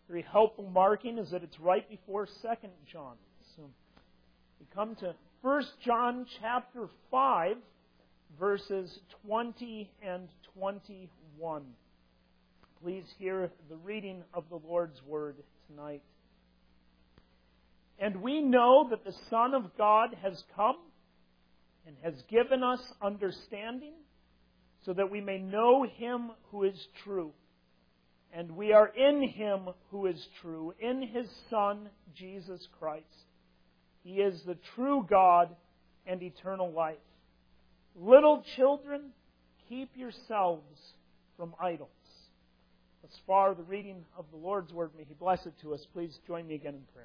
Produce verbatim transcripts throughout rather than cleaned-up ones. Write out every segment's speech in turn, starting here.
very helpful marking is that it's right before Second John. So we come to First John chapter five, verses twenty and twenty-one. Please hear the reading of the Lord's Word tonight. And we know that the Son of God has come and has given us understanding, so that we may know Him who is true. And we are in Him who is true, in His Son, Jesus Christ. He is the true God and eternal life. Little children, keep yourselves from idols. Thus far, the reading of the Lord's Word. May He bless it to us. Please join me again in prayer.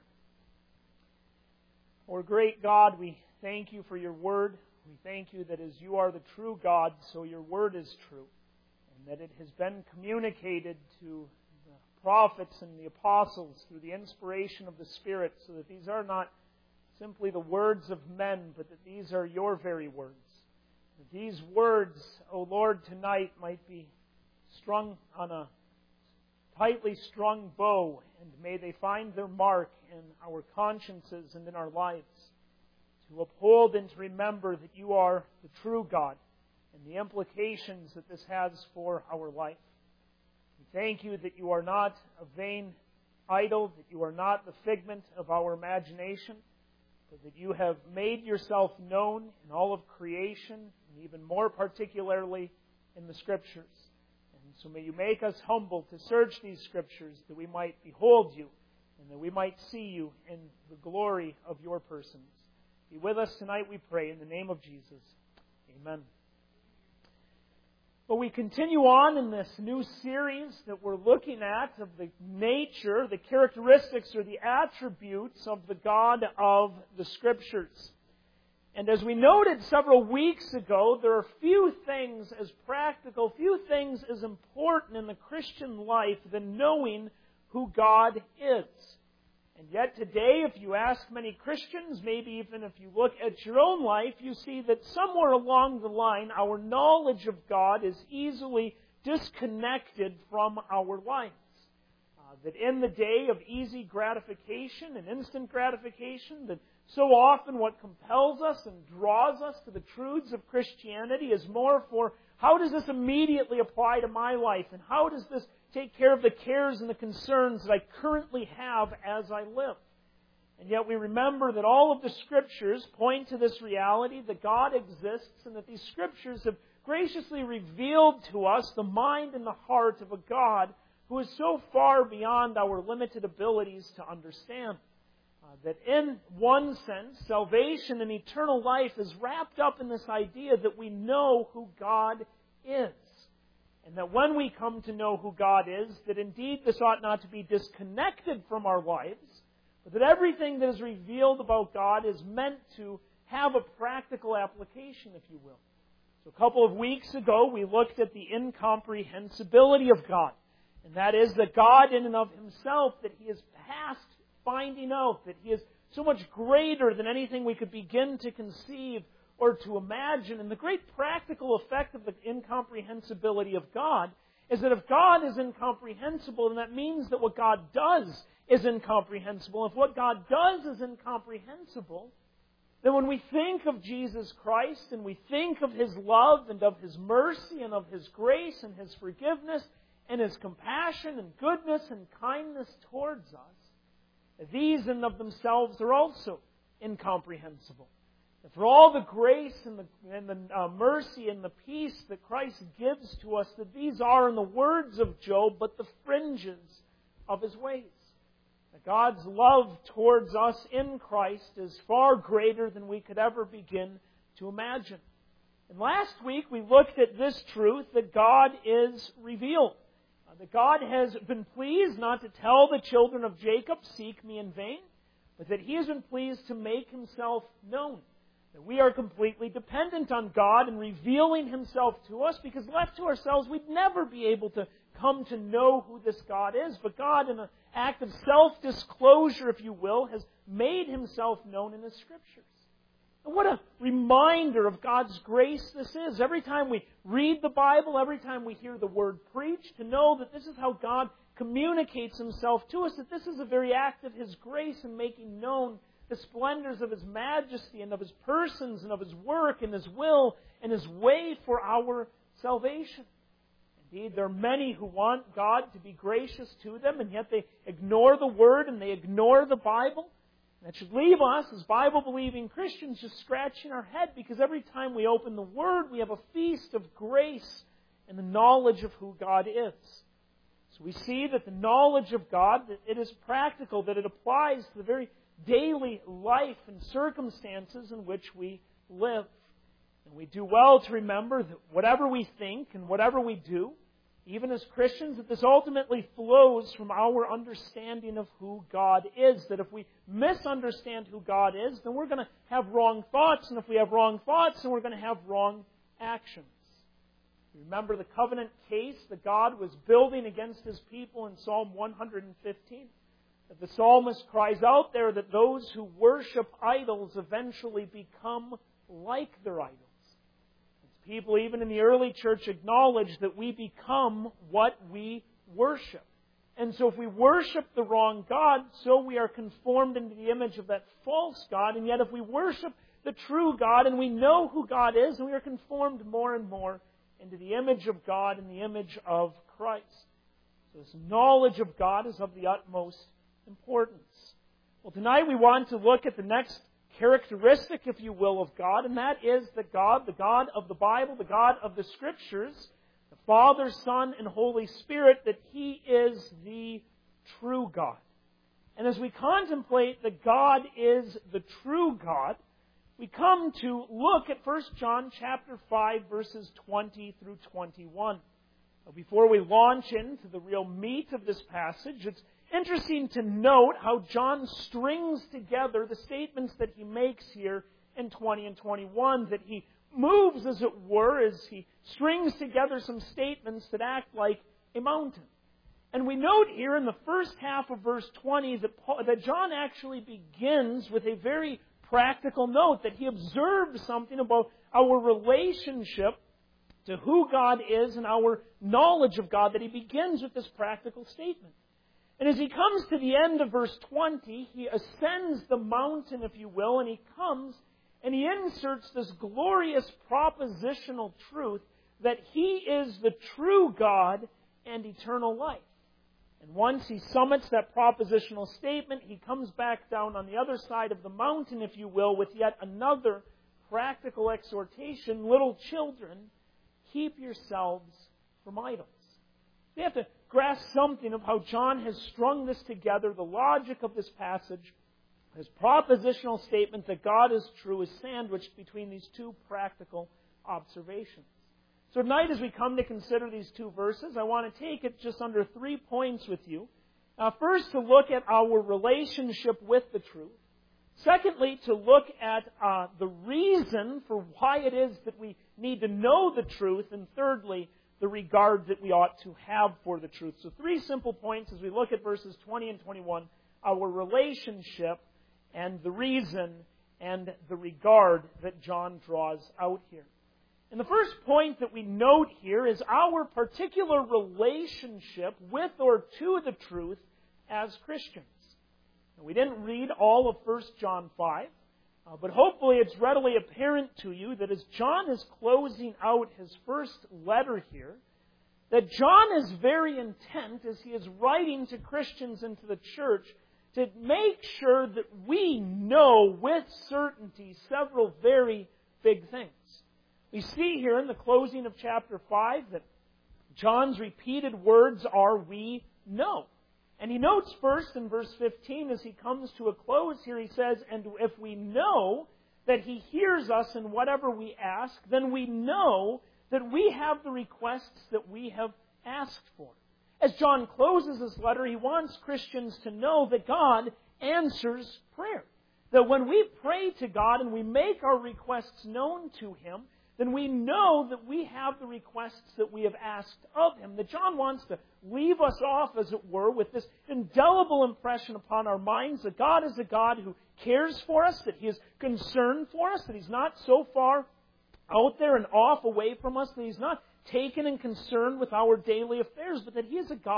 Our great God, we thank You for Your Word. We thank You that as You are the true God, so Your Word is true, and that it has been communicated to the prophets and the apostles through the inspiration of the Spirit, so that these are not simply the words of men, but that these are Your very words. That these words, O Lord, tonight might be strung on a tightly strung bow, and may they find their mark in our consciences and in our lives, to uphold and to remember that You are the true God and the implications that this has for our life. We thank You that You are not a vain idol, that You are not the figment of our imagination, but that You have made Yourself known in all of creation, and even more particularly in the Scriptures. And so may You make us humble to search these Scriptures, that we might behold You, and that we might see You in the glory of Your persons. Be with us tonight, we pray, in the name of Jesus. Amen. But we continue on in this new series that we're looking at of the nature, the characteristics, or the attributes of the God of the Scriptures. And as we noted several weeks ago, there are few things as practical, few things as important in the Christian life than knowing who God is. And yet today, if you ask many Christians, maybe even if you look at your own life, you see that somewhere along the line, our knowledge of God is easily disconnected from our lives. Uh, that in the day of easy gratification and instant gratification, that so often what compels us and draws us to the truths of Christianity is more for how does this immediately apply to my life, and how does this take care of the cares and the concerns that I currently have as I live. And yet we remember that all of the Scriptures point to this reality, that God exists, and that these Scriptures have graciously revealed to us the mind and the heart of a God who is so far beyond our limited abilities to understand. Uh, that in one sense, salvation and eternal life is wrapped up in this idea that we know who God is. And that when we come to know who God is, that indeed this ought not to be disconnected from our lives, but that everything that is revealed about God is meant to have a practical application, if you will. So a couple of weeks ago, we looked at the incomprehensibility of God. And that is that God in and of Himself, that He is past finding out, that He is so much greater than anything we could begin to conceive or to imagine. And the great practical effect of the incomprehensibility of God is that if God is incomprehensible, then that means that what God does is incomprehensible. If what God does is incomprehensible, then when we think of Jesus Christ and we think of His love and of His mercy and of His grace and His forgiveness and His compassion and goodness and kindness towards us, these in and of themselves are also incomprehensible. And for all the grace and the, and the uh, mercy and the peace that Christ gives to us, that these are, in the words of Job, but the fringes of His ways. That God's love towards us in Christ is far greater than we could ever begin to imagine. And last week we looked at this truth, that God is revealed. Uh, that God has been pleased not to tell the children of Jacob, seek me in vain, but that He has been pleased to make Himself known. That we are completely dependent on God in revealing Himself to us, because left to ourselves, we'd never be able to come to know who this God is. But God, in an act of self-disclosure, if you will, has made Himself known in His Scriptures. And what a reminder of God's grace this is. Every time we read the Bible, every time we hear the Word preached, to know that this is how God communicates Himself to us, that this is a very act of His grace in making known the splendors of His majesty and of His persons and of His work and His will and His way for our salvation. Indeed, there are many who want God to be gracious to them, and yet they ignore the Word and they ignore the Bible. And that should leave us, as Bible-believing Christians, just scratching our head, because every time we open the Word, we have a feast of grace and the knowledge of who God is. So we see that the knowledge of God, that it is practical, that it applies to the very daily life and circumstances in which we live. And we do well to remember that whatever we think and whatever we do, even as Christians, that this ultimately flows from our understanding of who God is. That if we misunderstand who God is, then we're going to have wrong thoughts. And if we have wrong thoughts, then we're going to have wrong actions. Remember the covenant case that God was building against His people in Psalm one fifteen? That the psalmist cries out there that those who worship idols eventually become like their idols. As people, even in the early church, acknowledge that we become what we worship. And so if we worship the wrong God, so we are conformed into the image of that false God. And yet if we worship the true God and we know who God is, we are conformed more and more into the image of God and the image of Christ. So this knowledge of God is of the utmost importance. Well, tonight we want to look at the next characteristic, if you will, of God, and that is that God, the God of the Bible, the God of the Scriptures, the Father, Son, and Holy Spirit, that He is the true God. And as we contemplate that God is the true God, we come to look at First John chapter five, verses twenty through twenty-one. Before we launch into the real meat of this passage, it's interesting to note how John strings together the statements that he makes here in twenty and twenty-one, that he moves, as it were, as he strings together some statements that act like a mountain. And we note here in the first half of verse twenty that, Paul, that John actually begins with a very practical note, that he observed something about our relationship to who God is and our knowledge of God, that he begins with this practical statement. And as he comes to the end of verse twenty, he ascends the mountain, if you will, and he comes and he inserts this glorious propositional truth that He is the true God and eternal life. And once he summits that propositional statement, he comes back down on the other side of the mountain, if you will, with yet another practical exhortation. Little children, keep yourselves from idols. We have to grasp something of how John has strung this together, the logic of this passage. His propositional statement that God is true is sandwiched between these two practical observations. So tonight, as we come to consider these two verses, I want to take it just under three points with you. Uh, first, to look at our relationship with the truth. Secondly, to look at uh, the reason for why it is that we need to know the truth. And thirdly, the regard that we ought to have for the truth. So three simple points as we look at verses twenty and twenty-one. Our relationship and the reason and the regard that John draws out here. And the first point that we note here is our particular relationship with or to the truth as Christians. Now, we didn't read all of First John five, uh, but hopefully it's readily apparent to you that as John is closing out his first letter here, that John is very intent as he is writing to Christians and to the church to make sure that we know with certainty several very big things. We see here in the closing of chapter five that John's repeated words are, we know. And he notes first in verse fifteen, as he comes to a close here, he says, and if we know that He hears us in whatever we ask, then we know that we have the requests that we have asked for. As John closes this letter, he wants Christians to know that God answers prayer. That when we pray to God and we make our requests known to Him, then we know that we have the requests that we have asked of Him. That John wants to leave us off, as it were, with this indelible impression upon our minds that God is a God who cares for us, that He is concerned for us, that He's not so far out there and off away from us, that He's not taken and concerned with our daily affairs, but that He is a God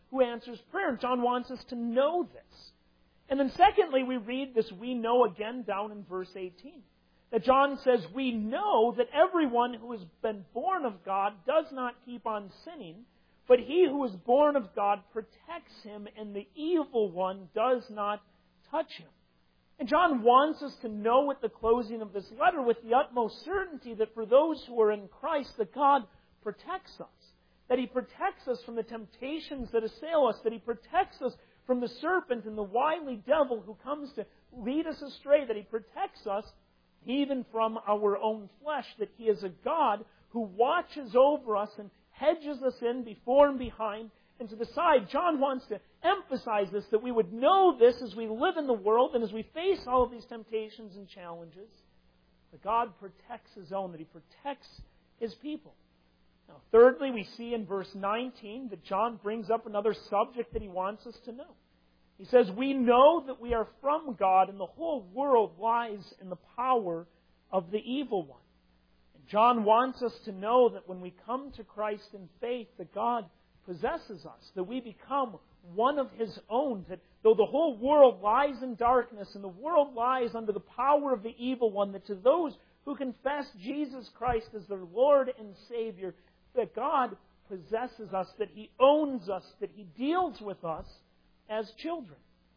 who answers prayer. And John wants us to know this. And then secondly, we read this we know again down in verse eighteen. That John says, we know that everyone who has been born of God does not keep on sinning, but he who is born of God protects him, and the evil one does not touch him. And John wants us to know at the closing of this letter with the utmost certainty that for those who are in Christ, that God protects us. That He protects us from the temptations that assail us. That He protects us from the serpent and the wily devil who comes to lead us astray. That He protects us even from our own flesh. That He is a God who watches over us and hedges us in before and behind and to the side. John wants to emphasize this, that we would know this as we live in the world and as we face all of these temptations and challenges, that God protects His own, that He protects His people. Now, thirdly, we see in verse nineteen that John brings up another subject that he wants us to know. He says, we know that we are from God and the whole world lies in the power of the evil one. And John wants us to know that when we come to Christ in faith, that God possesses us, that we become one of His own, that though the whole world lies in darkness and the world lies under the power of the evil one, that to those who confess Jesus Christ as their Lord and Savior, that God possesses us, that He owns us, that He deals with us as children.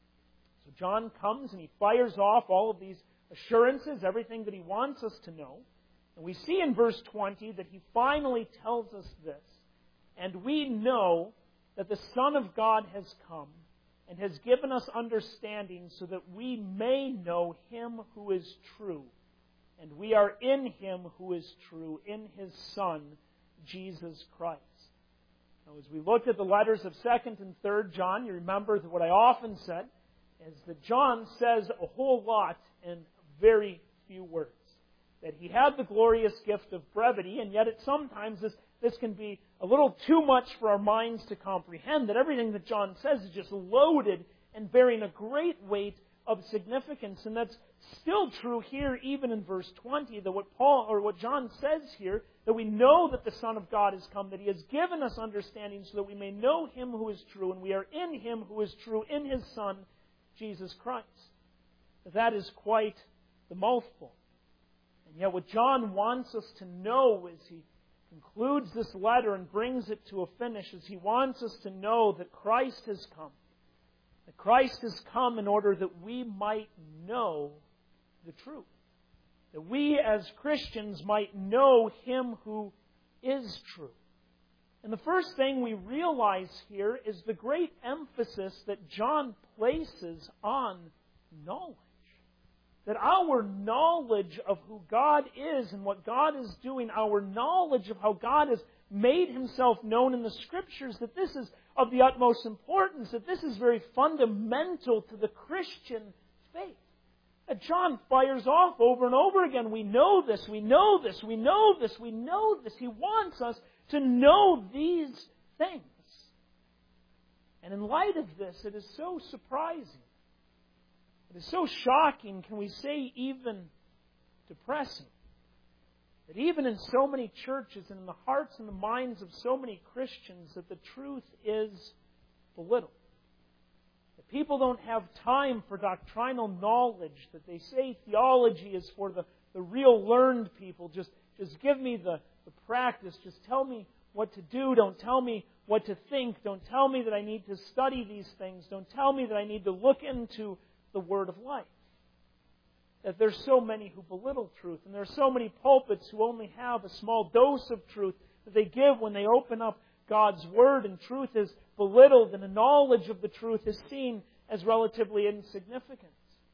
So John comes and he fires off all of these assurances, everything that he wants us to know. And we see in verse twenty that he finally tells us this. And we know that the Son of God has come and has given us understanding so that we may know Him who is true. And we are in Him who is true, in His Son, Jesus Christ. Now, as we look at the letters of second and third John, you remember that what I often said is that John says a whole lot in very few words. That he had the glorious gift of brevity, and yet at sometimes this, this can be a little too much for our minds to comprehend, that everything that John says is just loaded and bearing a great weight of significance. And that's still true here, even in verse twenty, that what Paul or what John says here, that we know that the Son of God has come, that He has given us understanding so that we may know Him who is true, and we are in Him who is true, in His Son, Jesus Christ. That is quite the mouthful. And yet what John wants us to know as he concludes this letter and brings it to a finish is he wants us to know that Christ has come. That Christ has come in order that we might know the truth. That we as Christians might know Him who is true. And the first thing we realize here is the great emphasis that John places on knowledge. That our knowledge of who God is and what God is doing, our knowledge of how God has made Himself known in the Scriptures, that this is of the utmost importance, that this is very fundamental to the Christian faith. That John fires off over and over again. We know this, we know this, we know this, we know this. He wants us to know these things. And in light of this, it is so surprising. It is so shocking, can we say even depressing, that even in so many churches and in the hearts and the minds of so many Christians that the truth is belittled. That people don't have time for doctrinal knowledge, that they say theology is for the, the real learned people. Just, just give me the, the practice. Just tell me what to do. Don't tell me what to think. Don't tell me that I need to study these things. Don't tell me that I need to look into the Word of life. That there's so many who belittle truth, and there are so many pulpits who only have a small dose of truth that they give when they open up God's Word, and truth is belittled, and the knowledge of the truth is seen as relatively insignificant.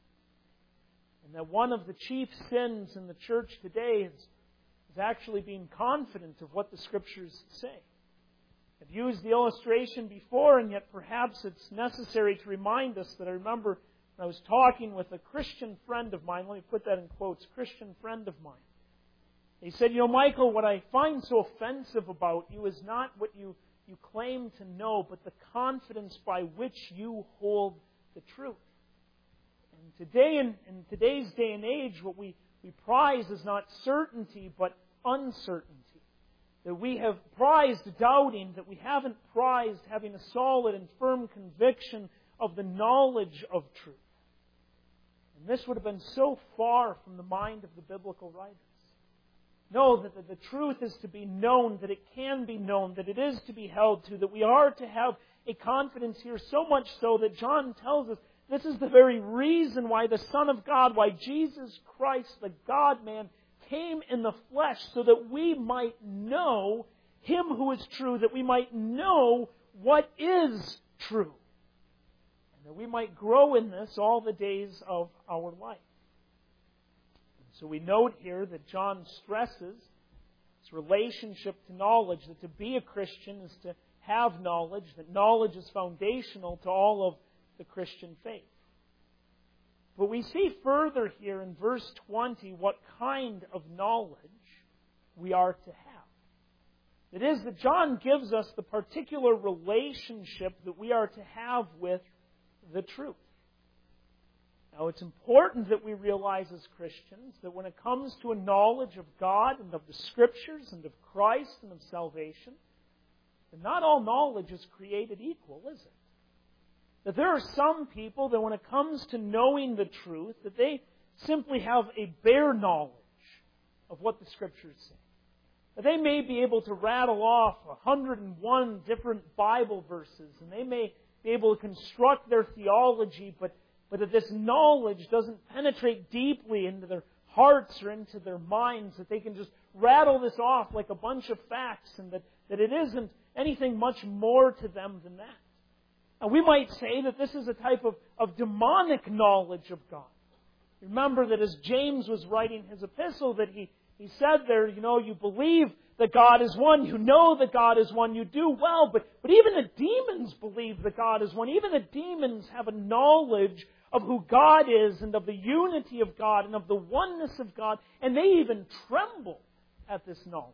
And that one of the chief sins in the church today is, is actually being confident of what the Scriptures say. I've used the illustration before, and yet perhaps it's necessary to remind us that I remember I was talking with a Christian friend of mine, let me put that in quotes, Christian friend of mine. He said, you know, Michael, what I find so offensive about you is not what you, you claim to know, but the confidence by which you hold the truth. And today, in, in today's day and age, what we, we prize is not certainty, but uncertainty. That we have prized doubting, that we haven't prized having a solid and firm conviction of the knowledge of truth. And this would have been so far from the mind of the biblical writers. No, that the, the truth is to be known, that it can be known, that it is to be held to, that we are to have a confidence here, so much so that John tells us this is the very reason why the Son of God, why Jesus Christ, the God-man, came in the flesh, so that we might know Him who is true, that we might know what is true, and that we might grow in this all the days of our life. So we note here that John stresses its relationship to knowledge, that to be a Christian is to have knowledge, that knowledge is foundational to all of the Christian faith. But we see further here in verse twenty what kind of knowledge we are to have. It is that John gives us the particular relationship that we are to have with the truth. Now, it's important that we realize as Christians that when it comes to a knowledge of God and of the Scriptures and of Christ and of salvation, that not all knowledge is created equal, is it? That there are some people that when it comes to knowing the truth, that they simply have a bare knowledge of what the Scriptures say. That they may be able to rattle off one hundred and one different Bible verses, and they may be able to construct their theology, but But that this knowledge doesn't penetrate deeply into their hearts or into their minds, that they can just rattle this off like a bunch of facts, and that, that it isn't anything much more to them than that. And we might say that this is a type of, of demonic knowledge of God. Remember that as James was writing his epistle, that he, he said there, you know, you believe that God is one, you know that God is one, you do well, but, but even the demons believe that God is one. Even the demons have a knowledge of who God is and of the unity of God and of the oneness of God, and they even tremble at this knowledge.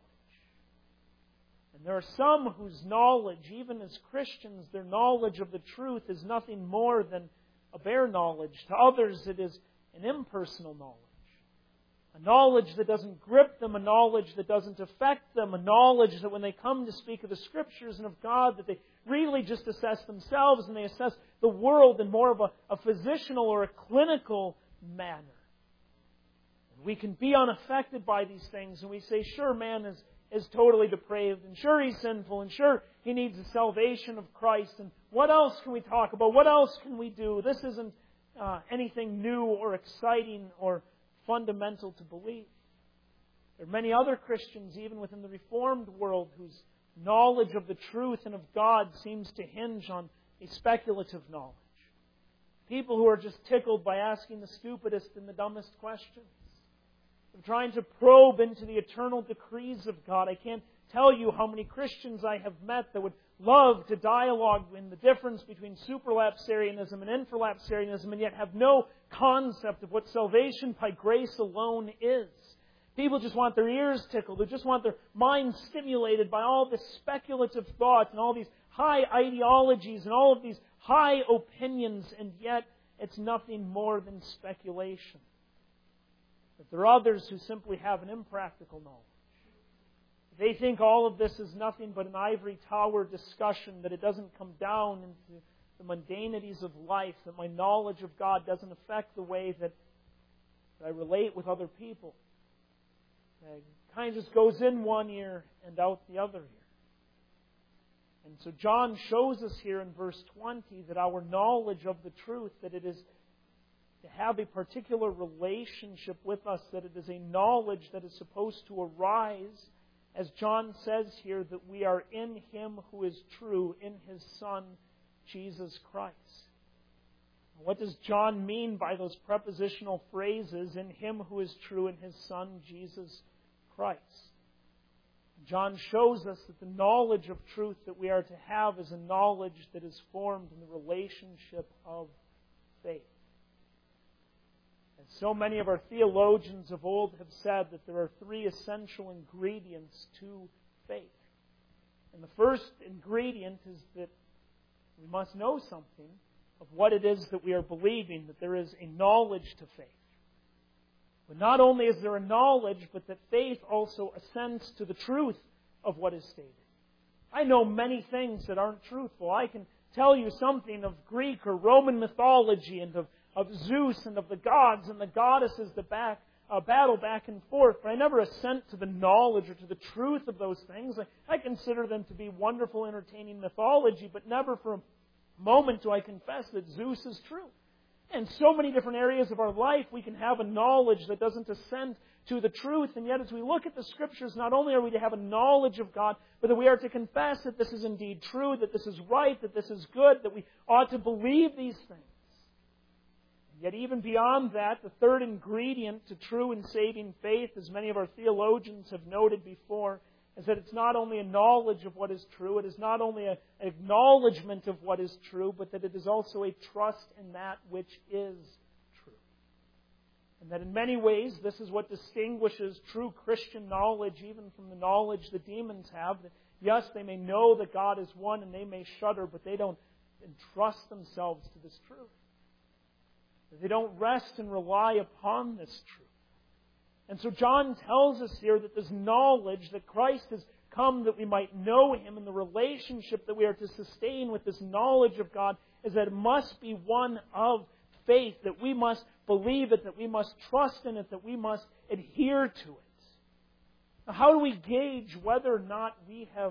And there are some whose knowledge, even as Christians, their knowledge of the truth is nothing more than a bare knowledge. To others, it is an impersonal knowledge. A knowledge that doesn't grip them, a knowledge that doesn't affect them, a knowledge that when they come to speak of the Scriptures and of God, that they really just assess themselves and they assess the world in more of a, a physicianal or a clinical manner. And we can be unaffected by these things, and we say, sure, man is, is totally depraved, and sure he's sinful, and sure he needs the salvation of Christ, and what else can we talk about? What else can we do? This isn't uh, anything new or exciting or fundamental to believe. There are many other Christians, even within the Reformed world, whose knowledge of the truth and of God seems to hinge on a speculative knowledge. People who are just tickled by asking the stupidest and the dumbest questions. Of trying to probe into the eternal decrees of God. I can't tell you how many Christians I have met that would love to dialogue in the difference between supralapsarianism and infralapsarianism, and yet have no concept of what salvation by grace alone is. People just want their ears tickled. They just want their minds stimulated by all this speculative thought and all these high ideologies and all of these high opinions, and yet it's nothing more than speculation. But there are others who simply have an impractical knowledge. They think all of this is nothing but an ivory tower discussion, that it doesn't come down into the mundanities of life, that my knowledge of God doesn't affect the way that I relate with other people. It kind of just goes in one ear and out the other ear. And so John shows us here in verse twenty that our knowledge of the truth, that it is to have a particular relationship with us, that it is a knowledge that is supposed to arise, as John says here, that we are in Him who is true, in His Son, Jesus Christ. What does John mean by those prepositional phrases, in Him who is true, in His Son, Jesus Christ? John shows us that the knowledge of truth that we are to have is a knowledge that is formed in the relationship of faith. And so many of our theologians of old have said that there are three essential ingredients to faith. And the first ingredient is that we must know something of what it is that we are believing, that there is a knowledge to faith. But not only is there a knowledge, but that faith also assents to the truth of what is stated. I know many things that aren't truthful. I can tell you something of Greek or Roman mythology and of, of Zeus and of the gods and the goddesses that back, uh, battle back and forth, but I never assent to the knowledge or to the truth of those things. I, I consider them to be wonderful, entertaining mythology, but never for a moment do I confess that Zeus is true. In so many different areas of our life, we can have a knowledge that doesn't assent to the truth. And yet, as we look at the Scriptures, not only are we to have a knowledge of God, but that we are to confess that this is indeed true, that this is right, that this is good, that we ought to believe these things. And yet, even beyond that, the third ingredient to true and saving faith, as many of our theologians have noted before, is that it's not only a knowledge of what is true, it is not only an acknowledgement of what is true, but that it is also a trust in that which is true. And that in many ways, this is what distinguishes true Christian knowledge even from the knowledge the demons have. That yes, they may know that God is one and they may shudder, but they don't entrust themselves to this truth. That they don't rest and rely upon this truth. And so John tells us here that this knowledge that Christ has come that we might know Him, and the relationship that we are to sustain with this knowledge of God is that it must be one of faith, that we must believe it, that we must trust in it, that we must adhere to it. Now, how do we gauge whether or not we have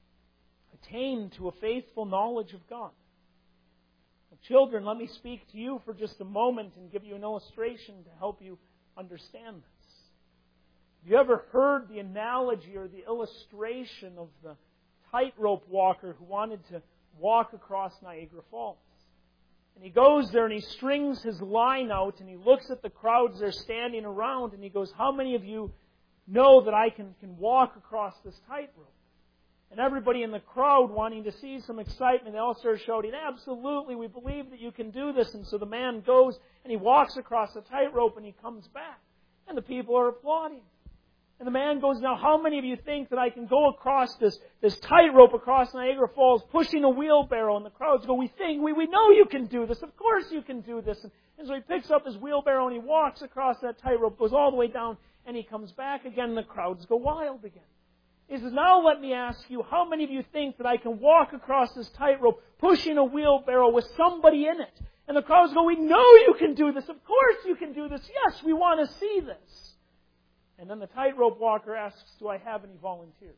attained to a faithful knowledge of God? Well, children, let me speak to you for just a moment and give you an illustration to help you understand this. Have you ever heard the analogy or the illustration of the tightrope walker who wanted to walk across Niagara Falls? And he goes there and he strings his line out and he looks at the crowds that are standing around and he goes, how many of you know that I can, can walk across this tightrope? And everybody in the crowd, wanting to see some excitement, they all start shouting, absolutely, we believe that you can do this. And so the man goes and he walks across the tightrope and he comes back. And the people are applauding. And the man goes, now how many of you think that I can go across this, this tightrope across Niagara Falls pushing a wheelbarrow? And the crowds go, we think, we, we know you can do this. Of course you can do this. And, and so he picks up his wheelbarrow and he walks across that tightrope, goes all the way down, and he comes back again and the crowds go wild again. He says, now let me ask you, how many of you think that I can walk across this tightrope pushing a wheelbarrow with somebody in it? And the crowds go, we know you can do this. Of course you can do this. Yes, we want to see this. And then the tightrope walker asks, do I have any volunteers?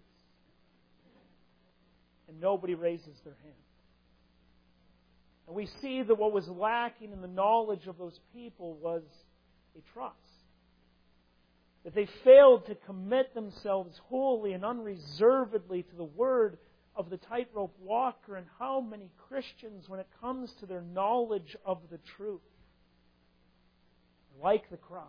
And nobody raises their hand. And we see that what was lacking in the knowledge of those people was a trust. That they failed to commit themselves wholly and unreservedly to the word of the tightrope walker. And how many Christians, when it comes to their knowledge of the truth, are like the crowd.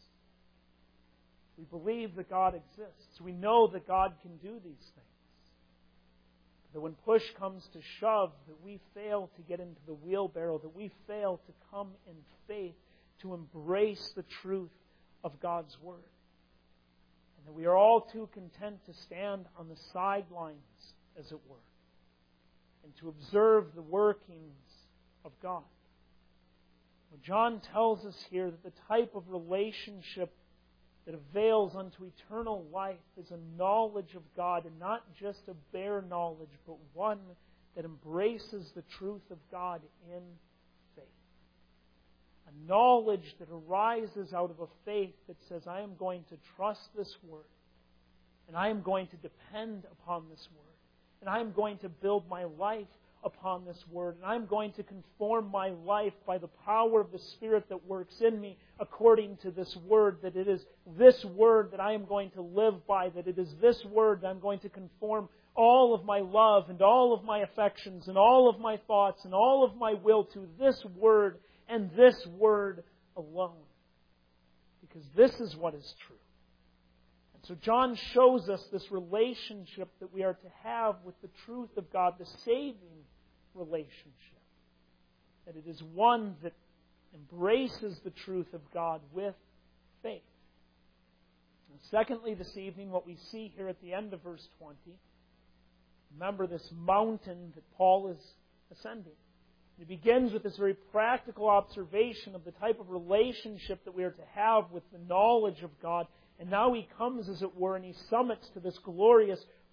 We believe that God exists. We know that God can do these things. That when push comes to shove, that we fail to get into the wheelbarrow, that we fail to come in faith to embrace the truth of God's Word. And that we are all too content to stand on the sidelines, as it were, and to observe the workings of God. Well, John tells us here that the type of relationship that avails unto eternal life is a knowledge of God, and not just a bare knowledge, but one that embraces the truth of God in faith. A knowledge that arises out of a faith that says, I am going to trust this Word, and I am going to depend upon this Word, and I am going to build my life upon this Word, and I'm going to conform my life by the power of the Spirit that works in me according to this Word, that it is this Word that I am going to live by, that it is this Word that I'm going to conform all of my love and all of my affections and all of my thoughts and all of my will to this Word and this Word alone. Because this is what is true. And so John shows us this relationship that we are to have with the truth of God, the saving relationship. That it is one that embraces the truth of God with faith. And secondly, this evening, what we see here at the end of verse twenty, remember this mountain that Paul is ascending. It begins with this very practical observation of the type of relationship that we are to have with the knowledge of God. And now he comes, as it were, and he summits to this glorious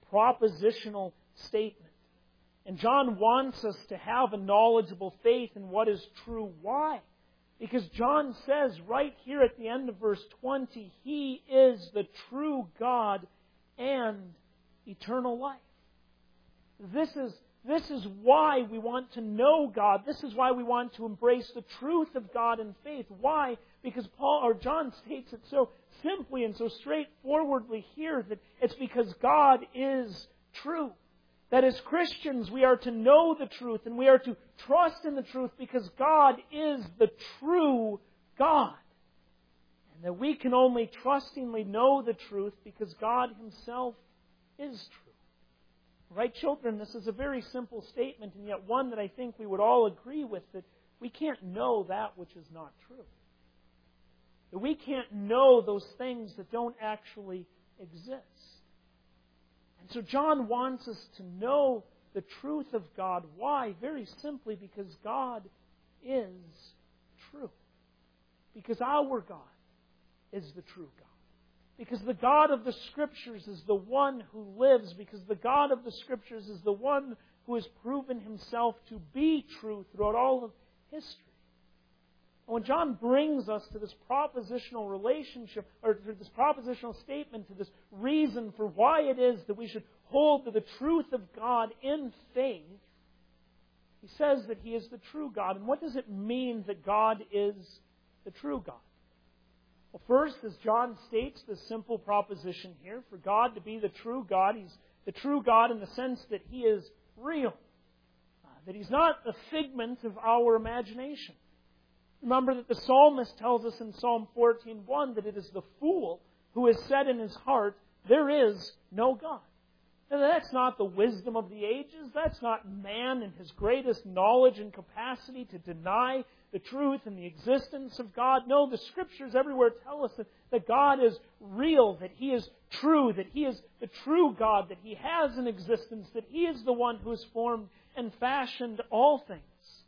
propositional statement. And John wants us to have a knowledgeable faith in what is true. Why? Because John says right here at the end of verse twenty, He is the true God and eternal life. This is, this is why we want to know God. This is why we want to embrace the truth of God in faith. Why? Because Paul or John states it so simply and so straightforwardly here that it's because God is true. That as Christians we are to know the truth and we are to trust in the truth because God is the true God. And that we can only trustingly know the truth because God Himself is true. Right, children? This is a very simple statement, and yet one that I think we would all agree with, that we can't know that which is not true. That we can't know those things that don't actually exist. And so John wants us to know the truth of God. Why? Very simply because God is true. Because our God is the true God. Because the God of the Scriptures is the one who lives. Because the God of the Scriptures is the one who has proven Himself to be true throughout all of history. And when John brings us to this propositional relationship, or to this propositional statement, to this reason for why it is that we should hold to the truth of God in faith, he says that He is the true God. And what does it mean that God is the true God? Well, first, as John states this simple proposition here, for God to be the true God, He's the true God in the sense that He is real. Uh, that He's not a figment of our imagination. Remember that the psalmist tells us in Psalm fourteen one that it is the fool who has said in his heart, there is no God. And that's not the wisdom of the ages. That's not man in his greatest knowledge and capacity to deny the truth and the existence of God. No, the Scriptures everywhere tell us that, that God is real, that He is true, that He is the true God, that He has an existence, that He is the one who has formed and fashioned all things.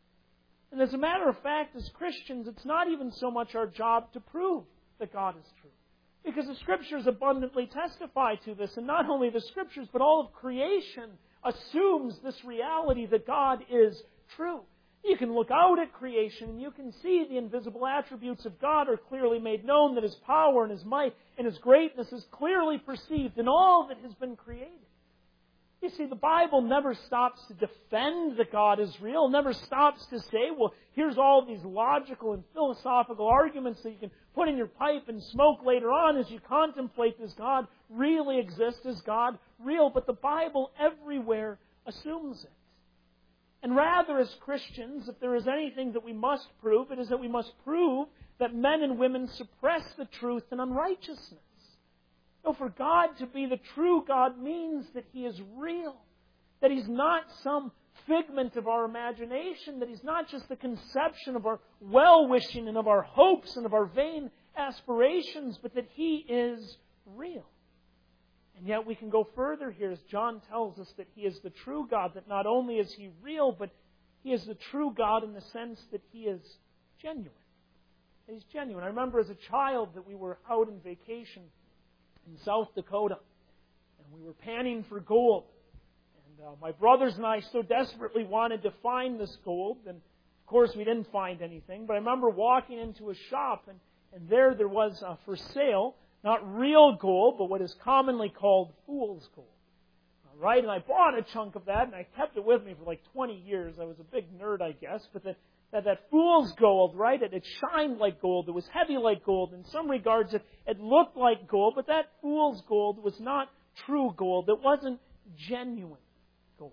And as a matter of fact, as Christians, it's not even so much our job to prove that God is true. Because the Scriptures abundantly testify to this. And not only the Scriptures, but all of creation assumes this reality that God is true. You can look out at creation and you can see the invisible attributes of God are clearly made known, that His power and His might and His greatness is clearly perceived in all that has been created. You see, the Bible never stops to defend that God is real, never stops to say, well, here's all these logical and philosophical arguments that you can put in your pipe and smoke later on as you contemplate, does God really exist? Is God real? But the Bible everywhere assumes it. And rather, as Christians, if there is anything that we must prove, it is that we must prove that men and women suppress the truth in unrighteousness. No, for God to be the true God means that He is real. That He's not some figment of our imagination. That He's not just the conception of our well-wishing and of our hopes and of our vain aspirations, but that He is real. And yet we can go further here as John tells us that He is the true God. That not only is He real, but He is the true God in the sense that He is genuine. He's genuine. I remember as a child that we were out on vacation in South Dakota, and we were panning for gold. And uh, my brothers and I so desperately wanted to find this gold, and of course we didn't find anything. But I remember walking into a shop, and, and there there was uh, for sale, not real gold, but what is commonly called fool's gold. All right, and I bought a chunk of that, and I kept it with me for like twenty years. I was a big nerd, I guess, but that That, that fool's gold, right, it, it shined like gold. It was heavy like gold. In some regards, it, it looked like gold, but that fool's gold was not true gold. It wasn't genuine gold.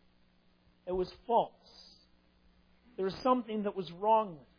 It was false. There was something that was wrong with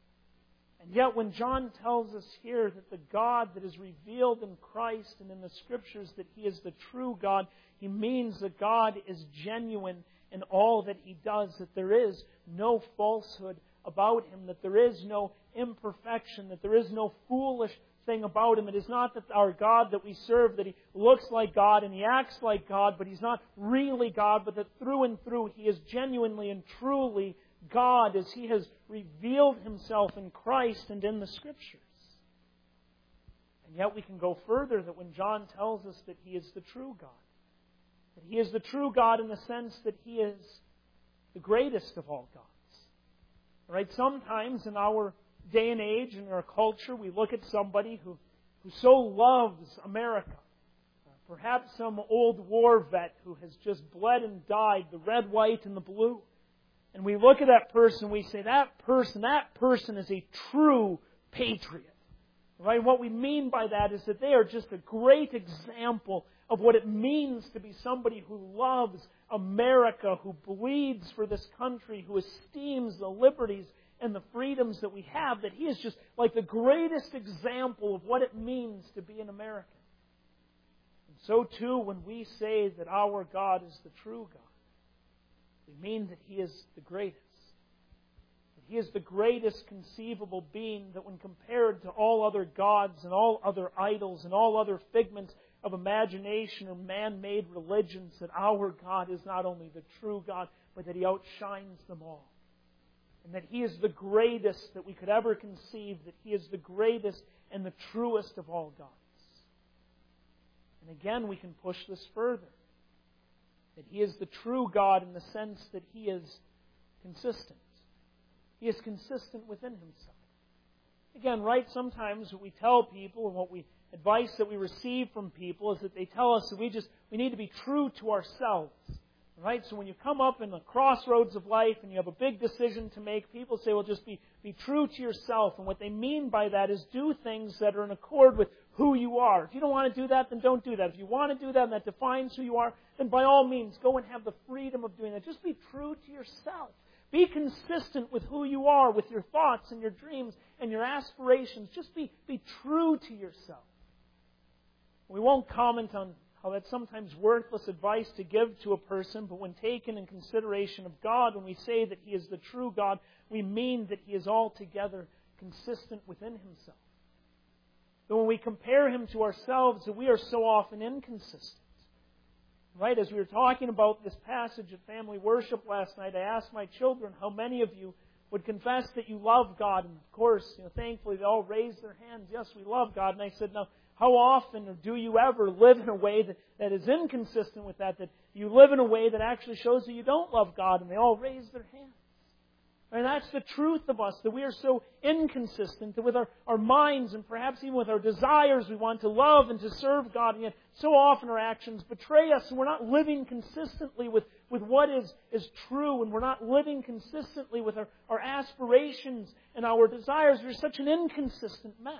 it. And yet when John tells us here that the God that is revealed in Christ and in the Scriptures, that He is the true God, He means that God is genuine in all that He does, that there is no falsehood about Him, that there is no imperfection, that there is no foolish thing about Him. It is not that our God that we serve, that He looks like God and He acts like God, but He's not really God, but that through and through He is genuinely and truly God as He has revealed Himself in Christ and in the Scriptures. And yet we can go further, that when John tells us that He is the true God, That He is the true God in the sense that He is the greatest of all gods. Right? Sometimes in our day and age, in our culture, we look at somebody who, who so loves America. Uh, perhaps some old war vet who has just bled and died, the red, white, and the blue. And we look at that person, we say, that person, that person is a true patriot. Right? What we mean by that is that they are just a great example of what it means to be somebody who loves America, who bleeds for this country, who esteems the liberties and the freedoms that we have, that he is just like the greatest example of what it means to be an American. And so too, when we say that our God is the true God, we mean that He is the greatest. That He is the greatest conceivable being, that when compared to all other gods and all other idols and all other figments of imagination or man-made religions, that our God is not only the true God, but that He outshines them all. And that He is the greatest that we could ever conceive, that He is the greatest and the truest of all gods. And again, we can push this further. That He is the true God in the sense that He is consistent. He is consistent within Himself. Again, right, sometimes what we tell people and what we advice that we receive from people is that they tell us that we just we need to be true to ourselves. Right? So when you come up in the crossroads of life and you have a big decision to make, people say, well, just be, be true to yourself. And what they mean by that is do things that are in accord with who you are. If you don't want to do that, then don't do that. If you want to do that and that defines who you are, then by all means, go and have the freedom of doing that. Just be true to yourself. Be consistent with who you are, with your thoughts and your dreams and your aspirations. Just be, be true to yourself. We won't comment on how that's sometimes worthless advice to give to a person, but when taken in consideration of God, when we say that He is the true God, we mean that He is altogether consistent within Himself. But when we compare Him to ourselves, that we are so often inconsistent. Right? As we were talking about this passage at family worship last night, I asked my children how many of you would confess that you love God. And of course, you know, thankfully they all raised their hands. Yes, we love God. And I said, now, how often or do you ever live in a way that, that is inconsistent with that, that you live in a way that actually shows that you don't love God? And they all raised their hands. And that's the truth of us, that we are so inconsistent, that with our, our minds and perhaps even with our desires, we want to love and to serve God, and yet so often our actions betray us, and we're not living consistently with, with what is, is true, and we're not living consistently with our, our aspirations and our desires. We're such an inconsistent mess.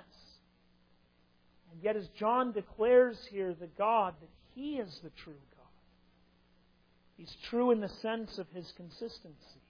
And yet, as John declares here, the God, that He is the true God. He's true in the sense of His consistency.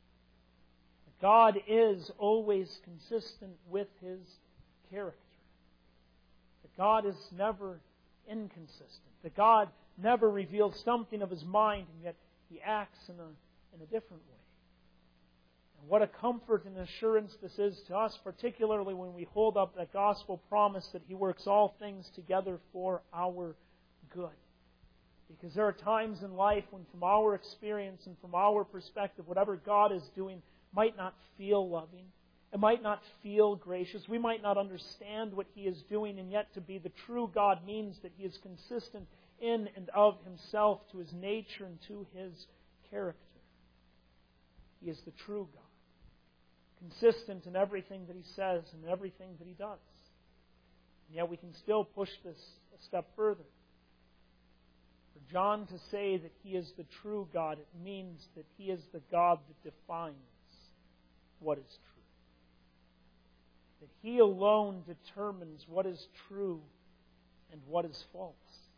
God is always consistent with His character. That God is never inconsistent. That God never reveals something of His mind, and yet He acts in a, in a different way. And what a comfort and assurance this is to us, particularly when we hold up that gospel promise that He works all things together for our good. Because there are times in life when, from our experience and from our perspective, whatever God is doing might not feel loving. It might not feel gracious. We might not understand what He is doing, and yet to be the true God means that He is consistent in and of Himself, to His nature and to His character. He is the true God, consistent in everything that He says and everything that He does. And yet we can still push this a step further. For John to say that He is the true God, it means that He is the God that defines what is true. That He alone determines what is true and what is false.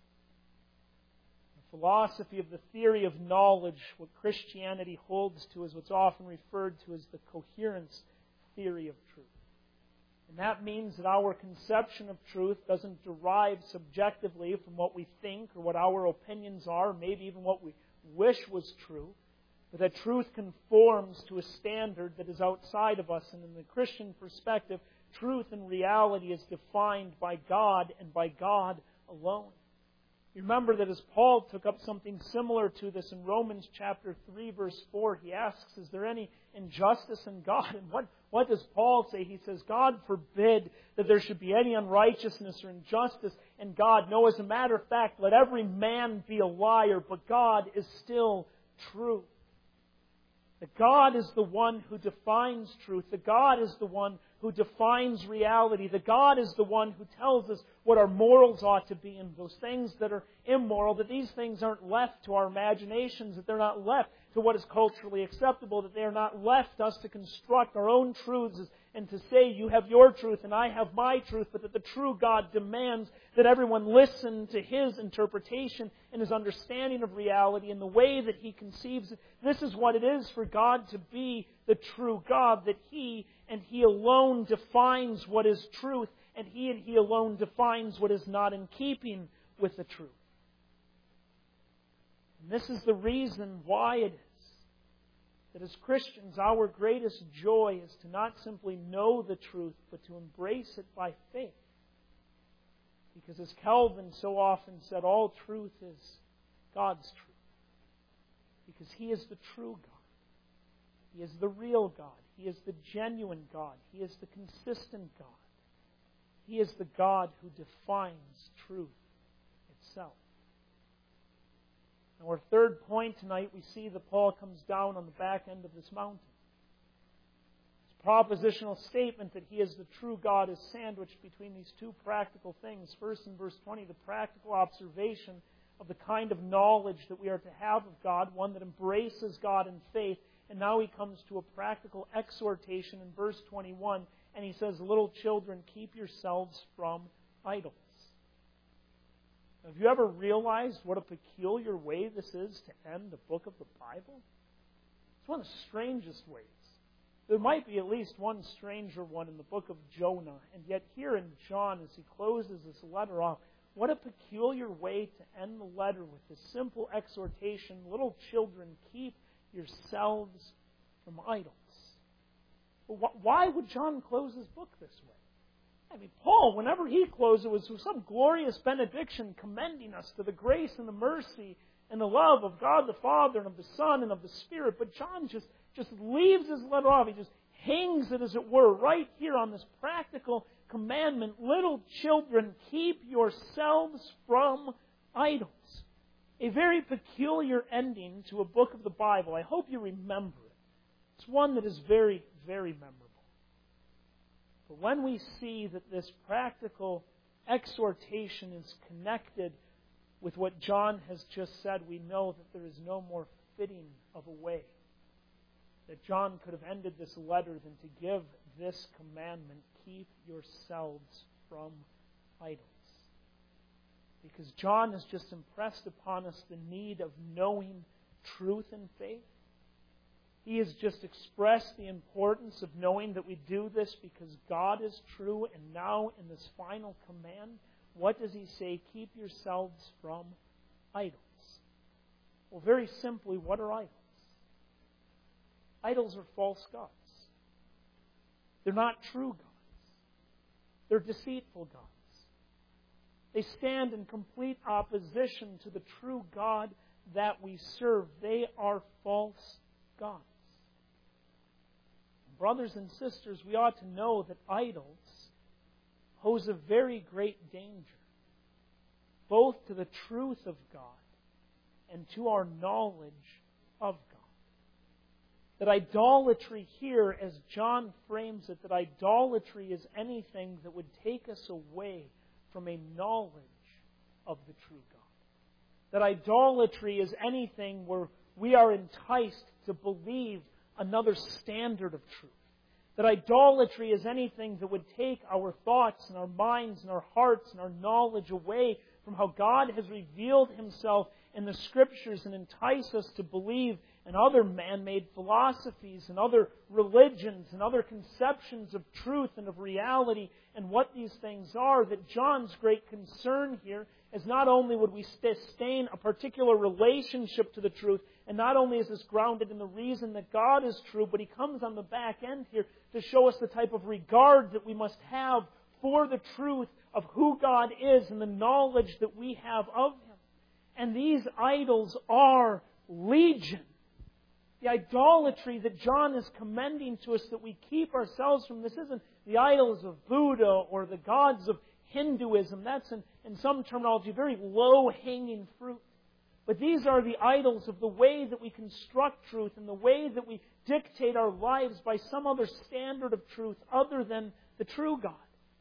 The philosophy of the theory of knowledge, what Christianity holds to, is what's often referred to as the coherence theory of truth. And that means that our conception of truth doesn't derive subjectively from what we think or what our opinions are, maybe even what we wish was true, but that truth conforms to a standard that is outside of us. And in the Christian perspective, truth and reality is defined by God and by God alone. You remember that as Paul took up something similar to this in Romans chapter three, verse four, he asks, is there any injustice in God? And what, What does Paul say? He says, God forbid that there should be any unrighteousness or injustice in God. No, as a matter of fact, let every man be a liar, but God is still true. That God is the one who defines truth. That God is the one who defines reality. That God is the one who tells us what our morals ought to be and those things that are immoral. That these things aren't left to our imaginations. That they're not left to what is culturally acceptable. That they are not left us to construct our own truths and to say, you have your truth and I have my truth. But that the true God demands that everyone listen to His interpretation and His understanding of reality and the way that He conceives it. This is what it is for God to be the true God, that He and He alone defines what is truth, and He and He alone defines what is not in keeping with the truth. And this is the reason why it is that as Christians, our greatest joy is to not simply know the truth, but to embrace it by faith. Because as Calvin so often said, all truth is God's truth. Because He is the true God. He is the real God. He is the genuine God. He is the consistent God. He is the God who defines truth itself. And our third point tonight, we see that Paul comes down on the back end of this mountain. His propositional statement that He is the true God is sandwiched between these two practical things. First, in verse twenty, the practical observation of the kind of knowledge that we are to have of God, one that embraces God in faith. And now he comes to a practical exhortation in verse twenty-one, and he says, little children, keep yourselves from idols. Now, have you ever realized what a peculiar way this is to end the book of the Bible? It's one of the strangest ways. There might be at least one stranger one in the book of Jonah, and yet here in John, as he closes this letter off, what a peculiar way to end the letter with this simple exhortation, little children, keep yourselves from idols. Well, why would John close his book this way? I mean, Paul, whenever he closed, it was with some glorious benediction commending us to the grace and the mercy and the love of God the Father and of the Son and of the Spirit. But John just, just leaves his letter off. He just hangs it, as it were, right here on this practical commandment. Little children, keep yourselves from idols. A very peculiar ending to a book of the Bible. I hope you remember it. It's one that is very, very memorable. But when we see that this practical exhortation is connected with what John has just said, we know that there is no more fitting of a way that John could have ended this letter than to give this commandment, keep yourselves from idols. Because John has just impressed upon us the need of knowing truth and faith. He has just expressed the importance of knowing that we do this because God is true. And now in this final command, what does he say? Keep yourselves from idols. Well, very simply, what are idols? Idols are false gods. They're not true gods. They're deceitful gods. They stand in complete opposition to the true God that we serve. They are false gods. Brothers and sisters, we ought to know that idols pose a very great danger, both to the truth of God and to our knowledge of God. That idolatry here, as John frames it, that idolatry is anything that would take us away from a knowledge of the true God. That idolatry is anything where we are enticed to believe another standard of truth. That idolatry is anything that would take our thoughts and our minds and our hearts and our knowledge away from how God has revealed Himself in the Scriptures and entice us to believe in other man-made philosophies and other religions and other conceptions of truth and of reality and what these things are. That John's great concern here is not only would we sustain a particular relationship to the truth, and not only is this grounded in the reason that God is true, but he comes on the back end here to show us the type of regard that we must have for the truth of who God is and the knowledge that we have of Him. And these idols are legion. The idolatry that John is commending to us that we keep ourselves from, this isn't the idols of Buddha or the gods of Hinduism. That's, in, in some terminology, very low-hanging fruit. But these are the idols of the way that we construct truth and the way that we dictate our lives by some other standard of truth other than the true God.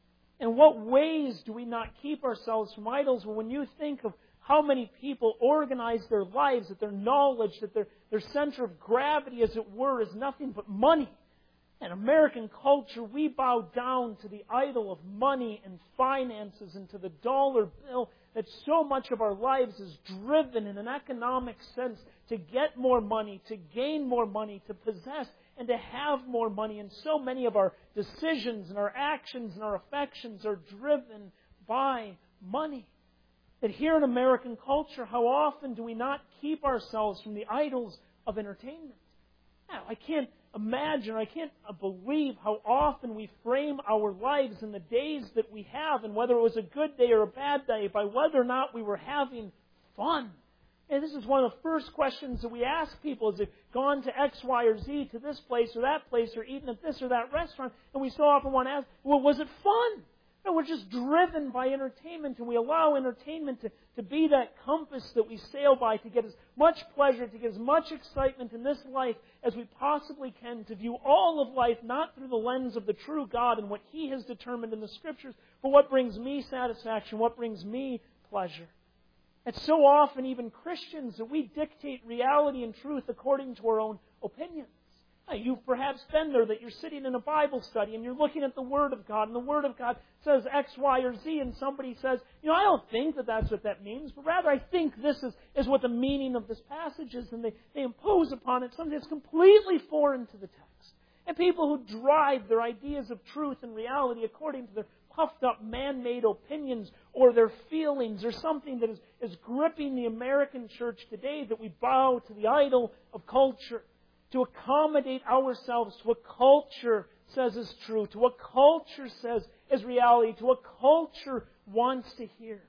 In what ways do we not keep ourselves from idols? Well, when you think of how many people organize their lives, that their knowledge, that their, their center of gravity, as it were, is nothing but money. In American culture, we bow down to the idol of money and finances and to the dollar bill, that so much of our lives is driven in an economic sense to get more money, to gain more money, to possess and to have more money. And so many of our decisions and our actions and our affections are driven by money. That here in American culture, how often do we not keep ourselves from the idols of entertainment? Now, I can't imagine, I can't believe how often we frame our lives in the days that we have, and whether it was a good day or a bad day, by whether or not we were having fun. And this is one of the first questions that we ask people. Is it gone to X, Y, or Z, to this place or that place, or eaten at this or that restaurant? And we so often want to ask, well, was it fun? No, we're just driven by entertainment, and we allow entertainment to, to be that compass that we sail by to get as much pleasure, to get as much excitement in this life as we possibly can, to view all of life not through the lens of the true God and what He has determined in the Scriptures, but what brings me satisfaction, what brings me pleasure. And so often, even Christians, that we dictate reality and truth according to our own opinions. You've perhaps been there, that you're sitting in a Bible study and you're looking at the Word of God, and the Word of God says X, Y, or Z, and somebody says, you know, I don't think that that's what that means, but rather I think this is, is what the meaning of this passage is, and they, they impose upon it something that's completely foreign to the text. And people who drive their ideas of truth and reality according to their puffed up man-made opinions or their feelings or something that is, is gripping the American church today, that we bow to the idol of culture, to accommodate ourselves to what culture says is true, to what culture says is reality, to what culture wants to hear.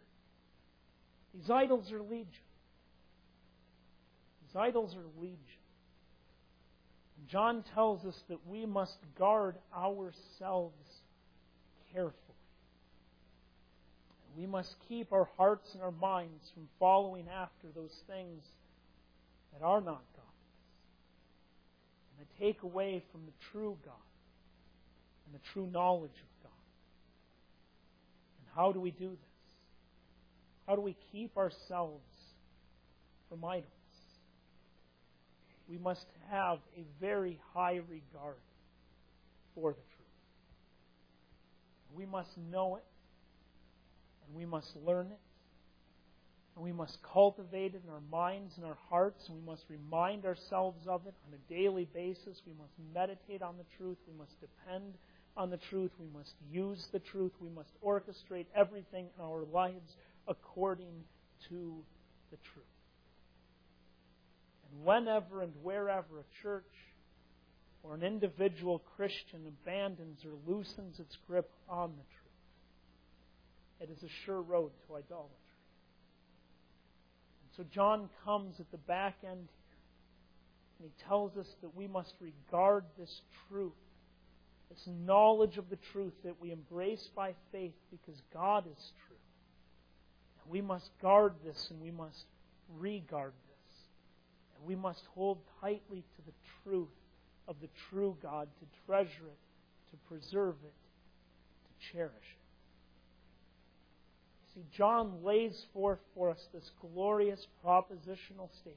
These idols are legion. These idols are legion. And John tells us that we must guard ourselves carefully. We must keep our hearts and our minds from following after those things that are not God, and that take away from the true God and the true knowledge of God. And how do we do this? How do we keep ourselves from idols? We must have a very high regard for the truth. We must know it, and we must learn it, and we must cultivate it in our minds and our hearts, and we must remind ourselves of it on a daily basis. We must meditate on the truth. We must depend on the truth. We must use the truth. We must orchestrate everything in our lives according to the truth. And whenever and wherever a church or an individual Christian abandons or loosens its grip on the truth, it is a sure road to idolatry. And so John comes at the back end here, and he tells us that we must regard this truth, this knowledge of the truth that we embrace by faith because God is true. And we must guard this, and we must regard this. And we must hold tightly to the truth of the true God, to treasure it, to preserve it, to cherish it. See, John lays forth for us this glorious propositional statement.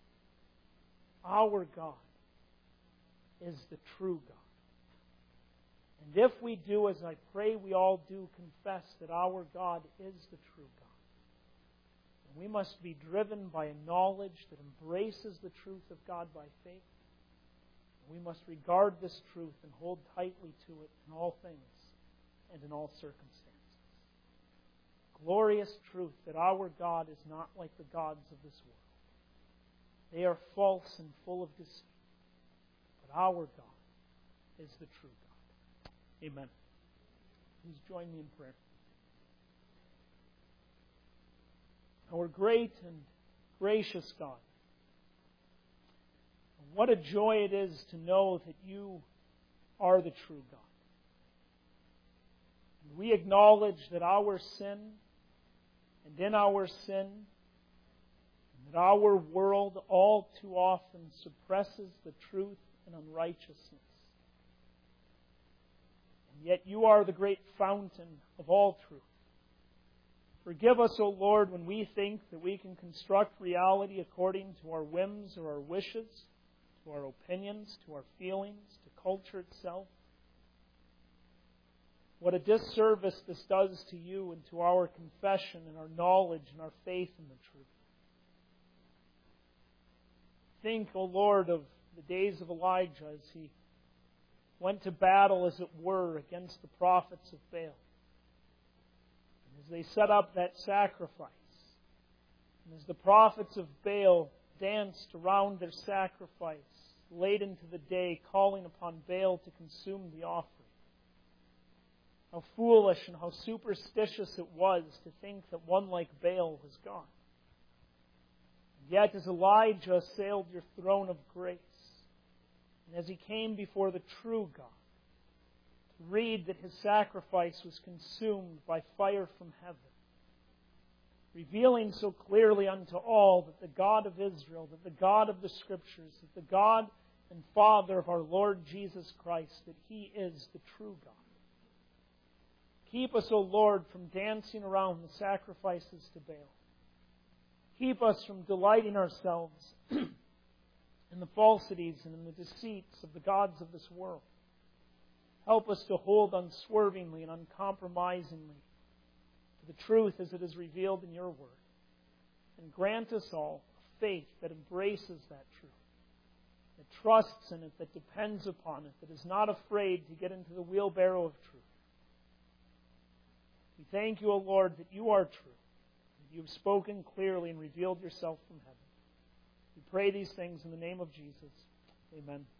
Our God is the true God. And if we do, as I pray we all do, confess that our God is the true God, and we must be driven by a knowledge that embraces the truth of God by faith. We must regard this truth and hold tightly to it in all things and in all circumstances. Glorious truth that our God is not like the gods of this world. They are false and full of deceit. But our God is the true God. Amen. Please join me in prayer. Our great and gracious God, What a joy it is to know that you are the true God. And we acknowledge that our sin, and in our sin, and that our world all too often suppresses the truth and unrighteousness. And yet you are the great fountain of all truth. Forgive us, O Lord, when we think that we can construct reality according to our whims or our wishes, to our opinions, to our feelings, to culture itself. What a disservice this does to you and to our confession and our knowledge and our faith in the truth. Think, O Lord, of the days of Elijah as he went to battle, as it were, against the prophets of Baal. And as they set up that sacrifice, and as the prophets of Baal danced around their sacrifice late into the day, calling upon Baal to consume the offering. How foolish and how superstitious it was to think that one like Baal was God. And yet, as Elijah assailed your throne of grace, and as he came before the true God, to read that his sacrifice was consumed by fire from heaven, revealing so clearly unto all that the God of Israel, that the God of the Scriptures, that the God and Father of our Lord Jesus Christ, that He is the true God. Keep us, O Lord, from dancing around the sacrifices to Baal. Keep us from delighting ourselves in the falsities and in the deceits of the gods of this world. Help us to hold unswervingly and uncompromisingly the truth as it is revealed in your word. And grant us all a faith that embraces that truth, that trusts in it, that depends upon it, that is not afraid to get into the wheelbarrow of truth. We thank you, O Lord, that you are true, that you have spoken clearly and revealed yourself from heaven. We pray these things in the name of Jesus. Amen.